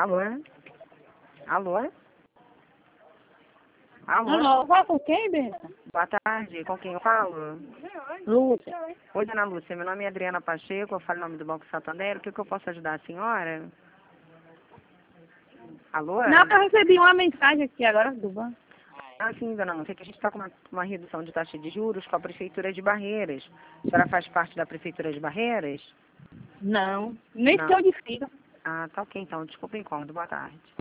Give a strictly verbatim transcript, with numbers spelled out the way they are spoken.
Alô? Alô? Alô? Alô, fala com quem, Benta? Boa tarde, com quem eu falo? Lúcia. Oi, dona Lúcia, meu nome é Adriana Pacheco, eu falo em nome do Banco Santander, o que, que eu posso ajudar a senhora? Alô? Não, eu recebi uma mensagem aqui agora do banco. Ah, sim, dona Lúcia, que a gente está com uma, uma redução de taxa de juros com a Prefeitura de Barreiras. A senhora faz parte da Prefeitura de Barreiras? Não, nem Não. sei onde fica. Ah, tá ok então, desculpa o incômodo, boa tarde.